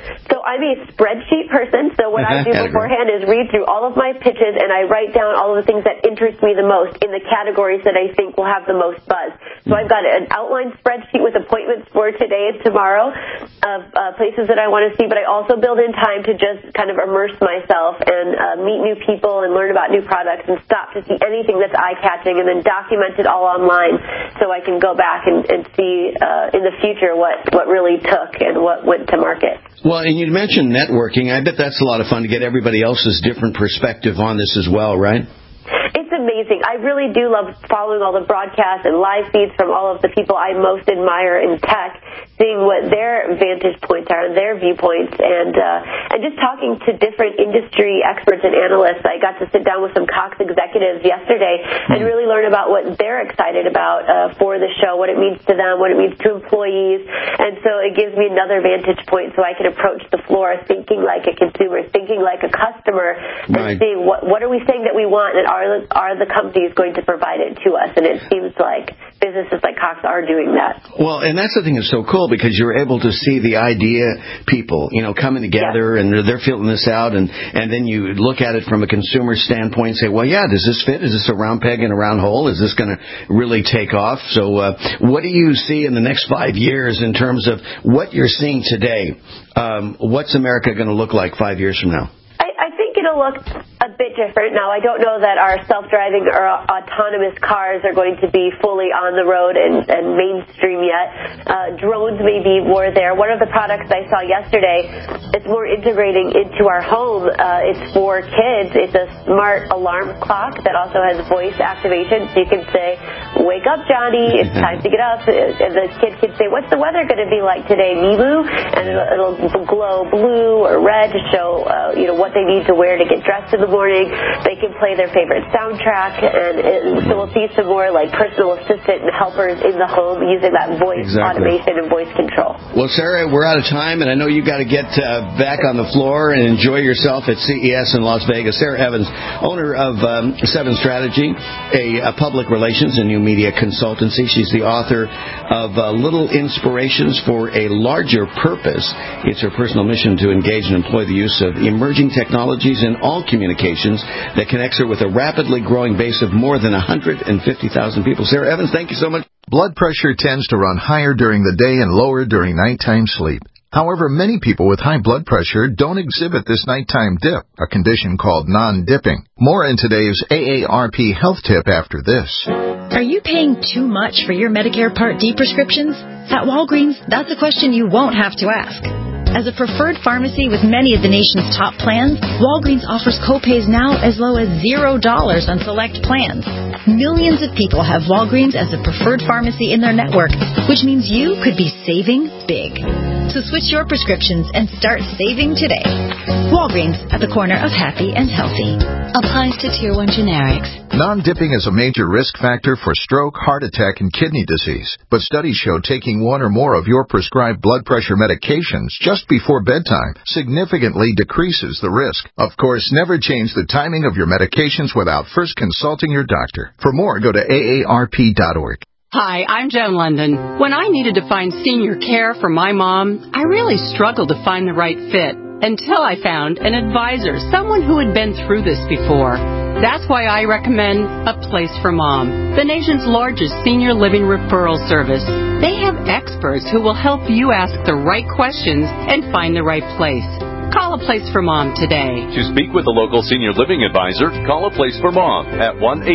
So I'm a spreadsheet person, so what I do beforehand is read through all of my pitches, and I write down all of the things that interest me the most in the categories that I think will have the most buzz. So I've got an outline spreadsheet with appointments for today and tomorrow of places that I want to see, but I also build in time to just kind of immerse myself and meet new people and learn about new products and stop to see anything that's eye-catching and then document it all online so I can go back and see in the future what really took and what went to market. Well, and you mentioned networking. I bet that's a lot of fun to get everybody else's different perspective on this as well, right? It's amazing. I really do love following all the broadcasts and live feeds from all of the people I most admire in tech, seeing what their vantage points are and their viewpoints, and just talking to different industry experts and analysts. I got to sit down with some Cox executives yesterday and really learn about what they're excited about for the show, what it means to them, what it means to employees, and so it gives me another vantage point so I can approach the floor thinking like a consumer, thinking like a customer, and seeing what are we saying that we want, and are the companies going to provide it to us? And it seems like businesses like Cox are doing that. Well, and that's the thing that's so cool, because you're able to see the idea people, coming together, and they're filling this out, and then you look at it from a consumer standpoint and say, well, yeah, does this fit? Is this a round peg in a round hole? Is this going to really take off? So what do you see in the next 5 years in terms of what you're seeing today? What's America going to look like 5 years from now? I think it'll look a bit different. Now, I don't know that our self-driving or autonomous cars are going to be fully on the road and mainstream yet. Drones may be more there. One of the products I saw yesterday, it's more integrating into our home. It's for kids. It's a smart alarm clock that also has voice activation, so you can say, wake up, Johnny, it's time to get up. And the kid can say, what's the weather going to be like today, Mimu? And it'll glow blue or red to show what they need to wear to get dressed in the morning. They can play their favorite soundtrack, and so we'll see some more like personal assistant and helpers in the home using that voice automation and voice control. Well, Sarah, we're out of time, and I know you got to get back on the floor and enjoy yourself at CES in Las Vegas. Sarah Evans, owner of 7 Strategy, a public relations and new media consultancy. She's the author of Little Inspirations for a Larger Purpose. It's her personal mission to engage and employ the use of emerging technologies in all communications that connects her with a rapidly growing base of more than 150,000 people. Sarah Evans, thank you so much. Blood pressure tends to run higher during the day and lower during nighttime sleep. However, many people with high blood pressure don't exhibit this nighttime dip, a condition called non-dipping. More in today's AARP health tip after this. Are you paying too much for your Medicare Part D prescriptions? At Walgreens, that's a question you won't have to ask. As a preferred pharmacy with many of the nation's top plans, Walgreens offers copays now as low as $0 on select plans. Millions of people have Walgreens as a preferred pharmacy in their network, which means you could be saving big. So switch your prescriptions and start saving today. Walgreens, at the corner of happy and healthy. Applies to Tier 1 generics. Non-dipping is a major risk factor for stroke, heart attack, and kidney disease. But studies show taking one or more of your prescribed blood pressure medications just before bedtime significantly decreases the risk. Of course, never change the timing of your medications without first consulting your doctor. For more, go to aarp.org. Hi, I'm Jen London. When I needed to find senior care for my mom, I really struggled to find the right fit until I found an advisor, someone who had been through this before. That's why I recommend A Place for Mom, the nation's largest senior living referral service. They have experts who will help you ask the right questions and find the right place. Call A Place for Mom today. To speak with a local senior living advisor, call A Place for Mom at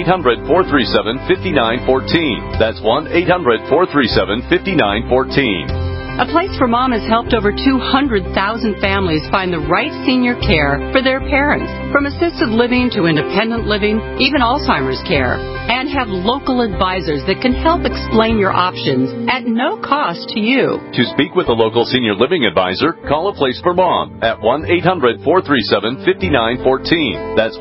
1-800-437-5914. That's 1-800-437-5914. A Place for Mom has helped over 200,000 families find the right senior care for their parents, from assisted living to independent living, even Alzheimer's care, and have local advisors that can help explain your options at no cost to you. To speak with a local senior living advisor, call A Place for Mom at 1-800-437-5914. That's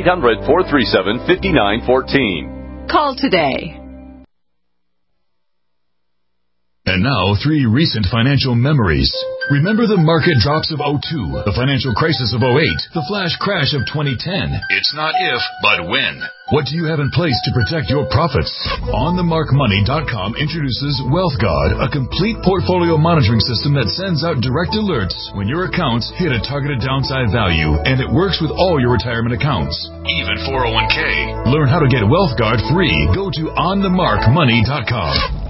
1-800-437-5914. Call today. And now, 3 recent financial memories. Remember the market drops of 2002, the financial crisis of 2008, the flash crash of 2010. It's not if, but when. What do you have in place to protect your profits? OnTheMarkMoney.com introduces WealthGuard, a complete portfolio monitoring system that sends out direct alerts when your accounts hit a targeted downside value, and it works with all your retirement accounts, even 401k. Learn how to get WealthGuard free. Go to OnTheMarkMoney.com.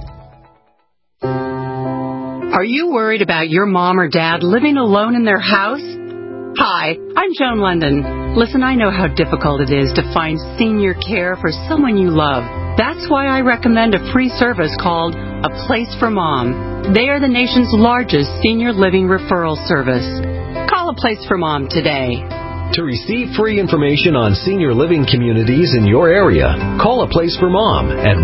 Are you worried about your mom or dad living alone in their house? Hi, I'm Joan London. Listen, I know how difficult it is to find senior care for someone you love. That's why I recommend a free service called A Place for Mom. They are the nation's largest senior living referral service. Call A Place for Mom today. To receive free information on senior living communities in your area, call A Place for Mom at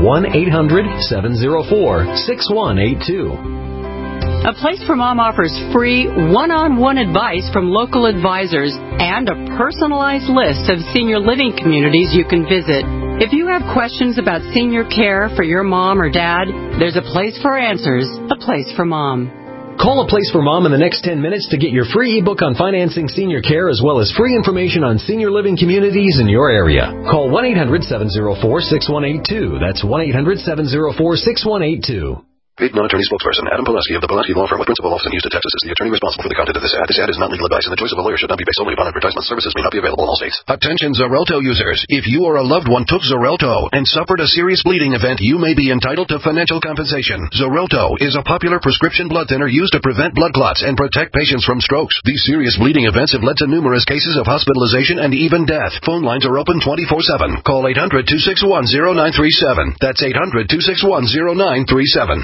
1-800-704-6182. A Place for Mom offers free one-on-one advice from local advisors and a personalized list of senior living communities you can visit. If you have questions about senior care for your mom or dad, there's a place for answers, A Place for Mom. Call A Place for Mom in the next 10 minutes to get your free ebook on financing senior care as well as free information on senior living communities in your area. Call 1-800-704-6182. That's 1-800-704-6182. Paid non-attorney spokesperson Adam Pulaski of the Pulaski Law Firm with principal office in Houston, Texas is the attorney responsible for the content of this ad. This ad is not legal advice, and the choice of a lawyer should not be based solely upon advertisement. Services may not be available in all states. Attention Xarelto users. If you or a loved one took Xarelto and suffered a serious bleeding event, you may be entitled to financial compensation. Xarelto is a popular prescription blood thinner used to prevent blood clots and protect patients from strokes. These serious bleeding events have led to numerous cases of hospitalization and even death. Phone lines are open 24/7. Call 800-261-0937. That's 800-261-0937.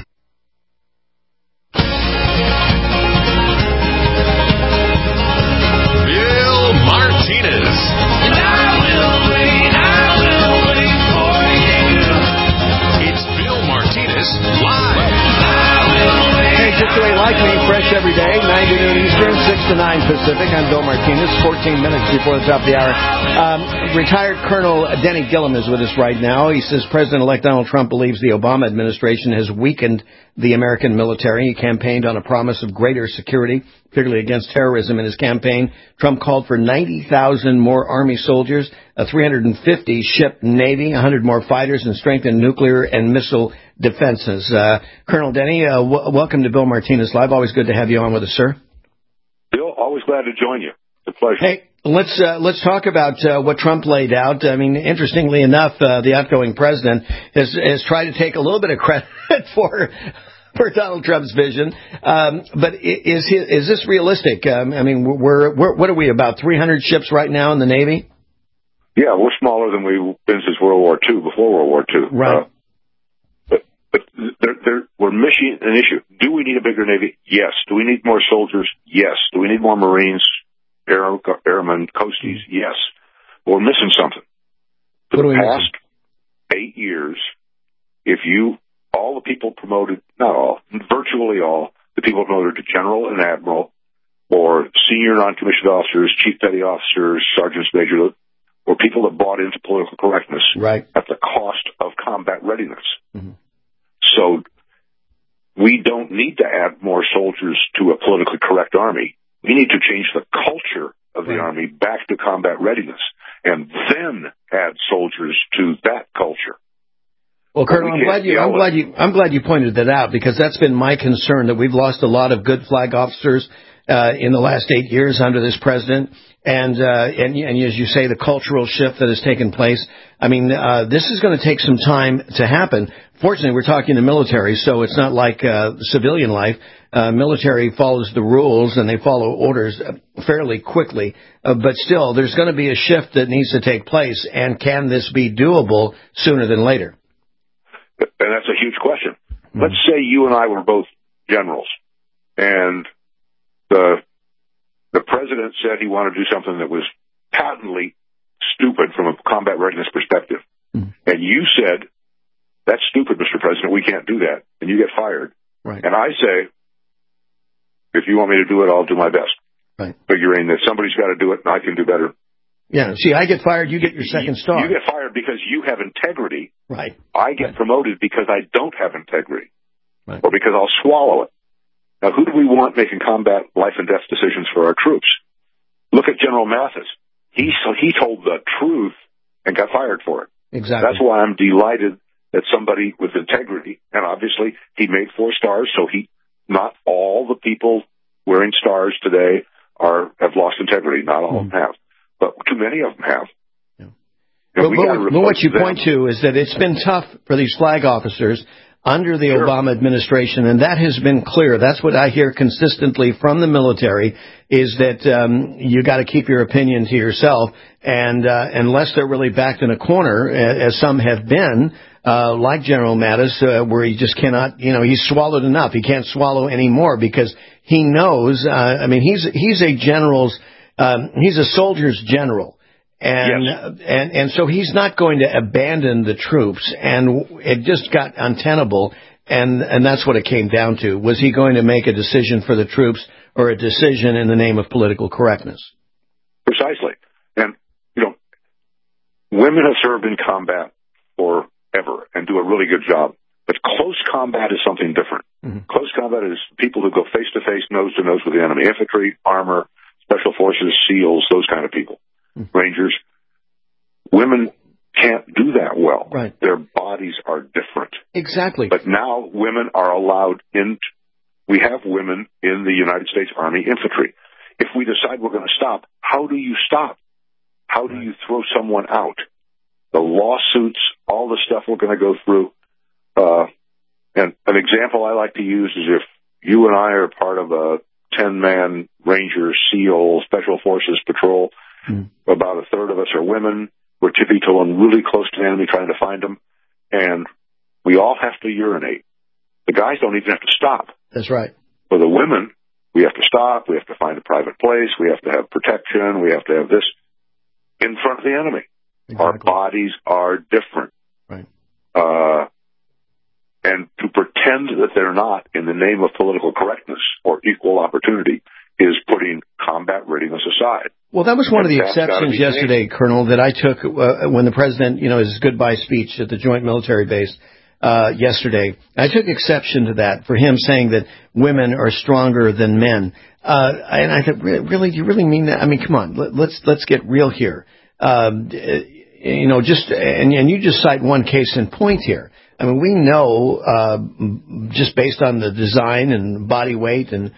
Like me, fresh every day, 9 to noon Eastern, 6 to 9 Pacific. I'm Bill Martinez, 14 minutes before the top of the hour. Retired Colonel Denny Gillum is with us right now. He says President-elect Donald Trump believes the Obama administration has weakened the American military. He campaigned on a promise of greater security, particularly against terrorism in his campaign. Trump called for 90,000 more Army soldiers, a 350-ship Navy, 100 more fighters, and strengthened nuclear and missile defenses. Colonel Denny, welcome to Bill Martinez Live. Always good to have you on with us, sir. Bill, always glad to join you. It's a pleasure. Hey, let's talk about what Trump laid out. I mean, interestingly enough, the outgoing president has tried to take a little bit of credit for Donald Trump's vision. But is this realistic? I mean, what are we, about 300 ships right now in the Navy? Yeah, we're smaller than we've been since World War II, before World War II. Right. But we're missing an issue. Do we need a bigger Navy? Yes. Do we need more soldiers? Yes. Do we need more Marines, airmen, coasties? Yes. But we're missing something. For the past 8 years, all the people promoted, not all, virtually all, the people promoted to general and admiral, or senior non-commissioned officers, chief petty officers, sergeants major, were people that bought into political correctness at the cost of combat readiness. Mm-hmm. So we don't need to add more soldiers to a politically correct army. We need to change the culture of the army back to combat readiness, and then add soldiers to that culture. Well, Colonel, I'm glad you pointed that out, because that's been my concern, that we've lost a lot of good flag officers in the last 8 years under this president, and as you say, the cultural shift that has taken place. I mean, this is going to take some time to happen. Fortunately, we're talking the military, so it's not like civilian life. Military follows the rules and they follow orders fairly quickly, but still, there's going to be a shift that needs to take place. And can this be doable sooner than later? And that's a huge question. Mm-hmm. Let's say you and I were both generals, and the president said he wanted to do something that was patently stupid from a combat readiness perspective. Mm-hmm. And you said, that's stupid, Mr. President, we can't do that. And you get fired. Right. And I say, if you want me to do it, I'll do my best. Right. Figuring that somebody's got to do it and I can do better. Yeah, see, I get fired, you get your second star. You get fired because you have integrity. Right. I get promoted because I don't have integrity. Right. Or because I'll swallow it. Now, who do we want making combat life and death decisions for our troops? Look at General Mathis. He told the truth and got fired for it. Exactly. That's why I'm delighted that somebody with integrity, and obviously he made 4 stars, so not all the people wearing stars today have lost integrity. Not all of them have, but too many of them have. But what you point to is that it's been tough for these flag officers under the Obama administration, and that has been clear. That's what I hear consistently from the military, is that you got to keep your opinion to yourself, and unless they're really backed in a corner, as some have been, like General Mattis, where he just cannot, he's swallowed enough. He can't swallow any more because he knows, he's a general's, he's a soldier's general. And so he's not going to abandon the troops, and it just got untenable, and that's what it came down to. Was he going to make a decision for the troops or a decision in the name of political correctness? Precisely. And, women have served in combat forever and do a really good job. But close combat is something different. Mm-hmm. Close combat is people who go face-to-face, nose-to-nose with the enemy. Infantry, armor, special forces, SEALs, those kind of people. Rangers. Women can't do that well. Right. Their bodies are different. Exactly. But now women are allowed in. We have women in the United States Army infantry. If we decide we're going to stop, how do you stop? How do you throw someone out? The lawsuits, all the stuff we're going to go through. And an example I like to use is if you and I are part of a 10-man Ranger, SEAL, Special Forces patrol. About a third of us are women. We're tippy-toeing really close to the enemy trying to find them. And we all have to urinate. The guys don't even have to stop. That's right. For the women, we have to stop. We have to find a private place. We have to have protection. We have to have this in front of the enemy. Exactly. Our bodies are different. Right. And to pretend that they're not in the name of political correctness or equal opportunity is putting combat readiness aside. Well, that was one of the exceptions yesterday, Colonel, that I took when the president, his goodbye speech at the Joint Military Base yesterday. I took exception to that for him saying that women are stronger than men. And I thought, really, do you really mean that? I mean, come on, let's get real here. And you just cite one case in point here. I mean, we know just based on the design and body weight and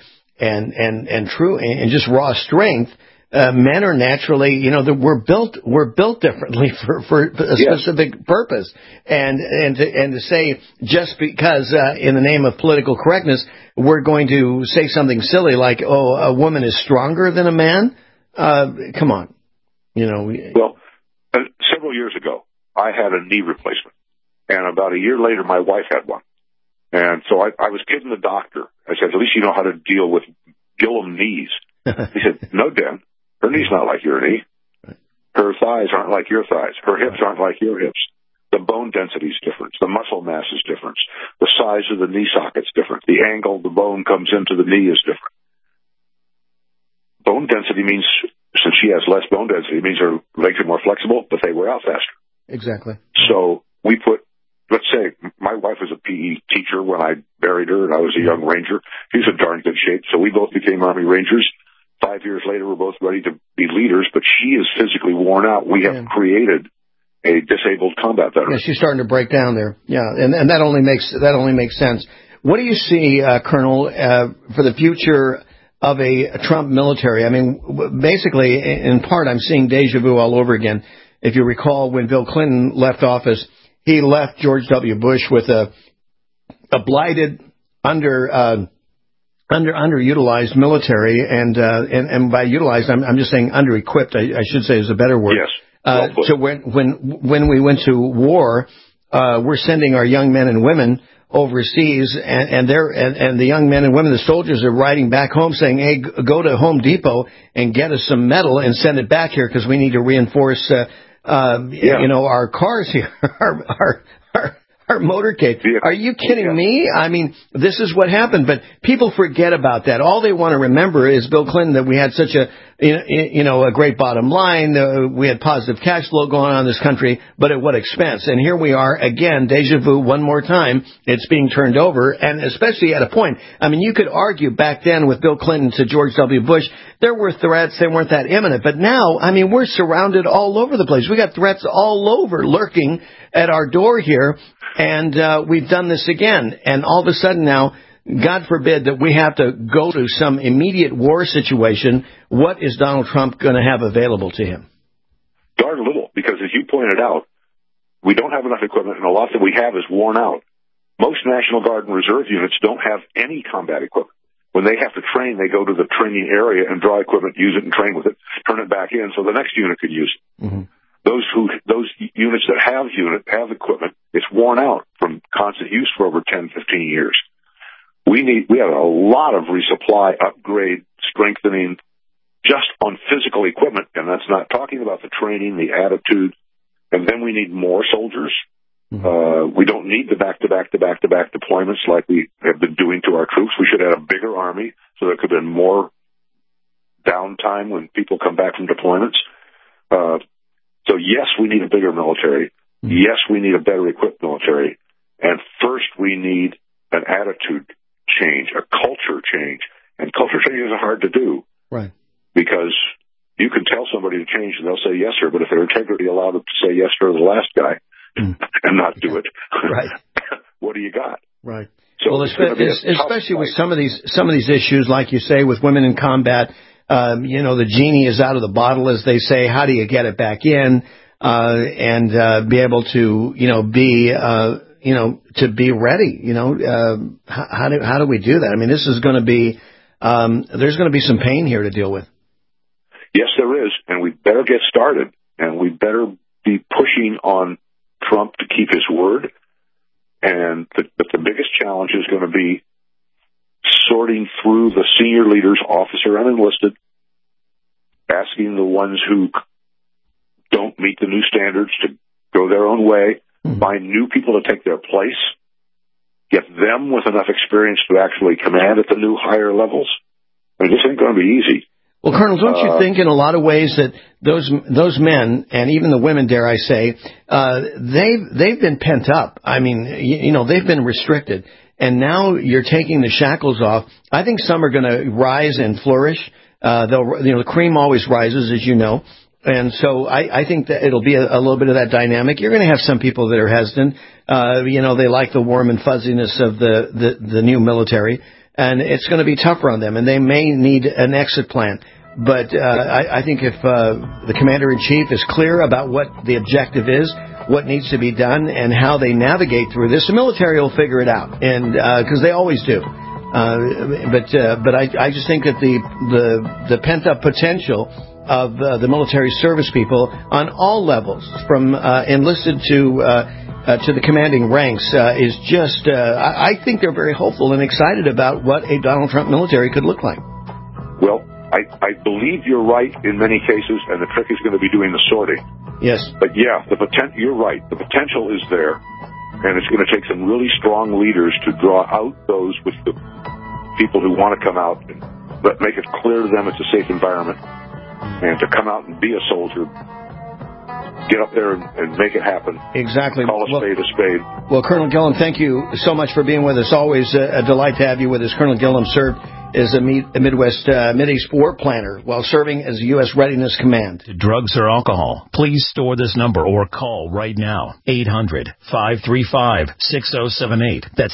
just raw strength, men are naturally, we're built differently for a specific purpose. And to say just because in the name of political correctness we're going to say something silly like, oh, a woman is stronger than a man, come on, Well, several years ago I had a knee replacement, and about a year later my wife had one. And so I was kidding the doctor. I said, at least you know how to deal with Gillum knees. He said, no, Dan, her knee's not like your knee. Her thighs aren't like your thighs. Her hips aren't like your hips. The bone density is different. The muscle mass is different. The size of the knee socket's different. The angle the bone comes into the knee is different. Bone density means, since she has less bone density, it means her legs are more flexible, but they wear out faster. Exactly. So we put, let's say my wife was a PE teacher when I buried her and I was a young Ranger. She was in darn good shape. So we both became Army Rangers. 5 years later, we're both ready to be leaders, but she is physically worn out. We have created a disabled combat veteran. Yeah, she's starting to break down there. Yeah, and that only makes sense. What do you see, Colonel, for the future of a Trump military? I mean, basically, in part, I'm seeing deja vu all over again. If you recall, when Bill Clinton left office, he left George W. Bush with a blighted, underutilized military, and by utilized, I'm just saying under-equipped. I should say is a better word. Yes. So when we went to war, we're sending our young men and women overseas, and the young men and women, the soldiers, are writing back home saying, "Hey, go to Home Depot and get us some metal and send it back here because we need to reinforce, our cars here, our motorcade." Are you kidding me? I mean, this is what happened, but people forget about that. All they want to remember is Bill Clinton, that we had such a great bottom line. We had positive cash flow going on in this country, but at what expense? And here we are again, deja vu one more time. It's being turned over, and especially at a point. I mean, you could argue back then with Bill Clinton to George W. Bush, there were threats. They weren't that imminent. But now, I mean, we're surrounded all over the place. We got threats all over lurking at our door here, and we've done this again. And all of a sudden now, God forbid that we have to go to some immediate war situation. What is Donald Trump going to have available to him? Darn little, because as you pointed out, we don't have enough equipment, and a lot that we have is worn out. Most National Guard and Reserve units don't have any combat equipment. When they have to train, they go to the training area and draw equipment, use it, and train with it, turn it back in so the next unit could use it. Mm-hmm. Those units that have equipment, it's worn out from constant use for over 10, 15 years. We have a lot of resupply, upgrade, strengthening just on physical equipment, and that's not talking about the training, the attitude, and then we need more soldiers. Mm-hmm. We don't need the back-to-back deployments like we have been doing to our troops. We should have a bigger army so there could have been more downtime when people come back from deployments. So yes, we need a bigger military. Mm-hmm. Yes, we need a better equipped military. And first we need an attitude change, a culture change. And culture changes are hard to do. Right. Because you can tell somebody to change and they'll say yes, sir, but if their integrity allowed them to say yes, sir, to the last guy and not do it, right. What do you got? Right. So well, especially with some of these issues, like you say, with women in combat, the genie is out of the bottle, as they say. How do you get it back in and be able to, to be ready? How do we do that? I mean, this is going to be there's going to be some pain here to deal with. Yes, there is, and we better get started, and we better be pushing on Trump to keep his word. And but the biggest challenge is going to be sorting through the senior leaders, officer and enlisted, asking the ones who don't meet the new standards to go their own way, find new people to take their place, get them with enough experience to actually command at the new higher levels. I mean, this ain't going to be easy. Well, Colonel, don't you think in a lot of ways that those men and even the women, dare I say, they've been pent up. I mean, they've been restricted, and now you're taking the shackles off. I think some are going to rise and flourish. The cream always rises, as you know. And so I think that it'll be a little bit of that dynamic. You're going to have some people that are hesitant. They like the warm and fuzziness of the new military. And it's going to be tougher on them, and they may need an exit plan. But I think if the commander-in-chief is clear about what the objective is, what needs to be done, and how they navigate through this, the military will figure it out, and because they always do. But I just think that the pent-up potential of the military service people on all levels, from enlisted to the commanding ranks, is just, I think they're very hopeful and excited about what a Donald Trump military could look like. Well, I believe you're right in many cases, and the trick is going to be doing the sorting. Yes. But yeah, you're right. The potential is there, and it's going to take some really strong leaders to draw out those with the people who want to come out and make it clear to them it's a safe environment, and to come out and be a soldier. Get up there and make it happen. Exactly. Call a spade a spade. Well, Colonel Gillum, thank you so much for being with us. Always a delight to have you with us. Colonel Gillum served as a Midwest Mideast war planner while serving as the U.S. Readiness Command. Drugs or alcohol, please store this number or call right now. 800-535-6078. That's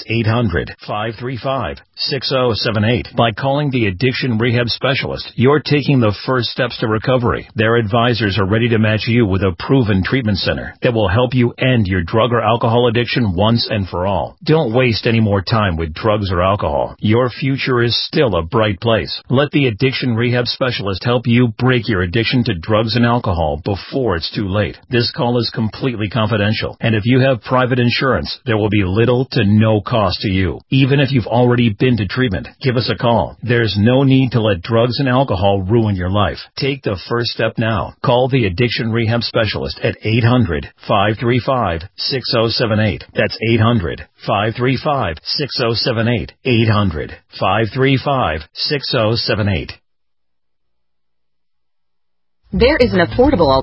800-535-6078. By calling the Addiction Rehab Specialist, you're taking the first steps to recovery. Their advisors are ready to match you with a proven treatment center that will help you end your drug or alcohol addiction once and for all. Don't waste any more time with drugs or alcohol. Your future is still a bright place. Let the Addiction Rehab Specialist help you break your addiction to drugs and alcohol before it's too late. This call is completely confidential, and if you have private insurance, there will be little to no cost to you. Even if you've already been to treatment, give us a call. There's no need to let drugs and alcohol ruin your life. Take the first step now. Call the Addiction Rehab Specialist at 800-535-6078. That's 800-535-6078. 800-535-6078. There is an affordable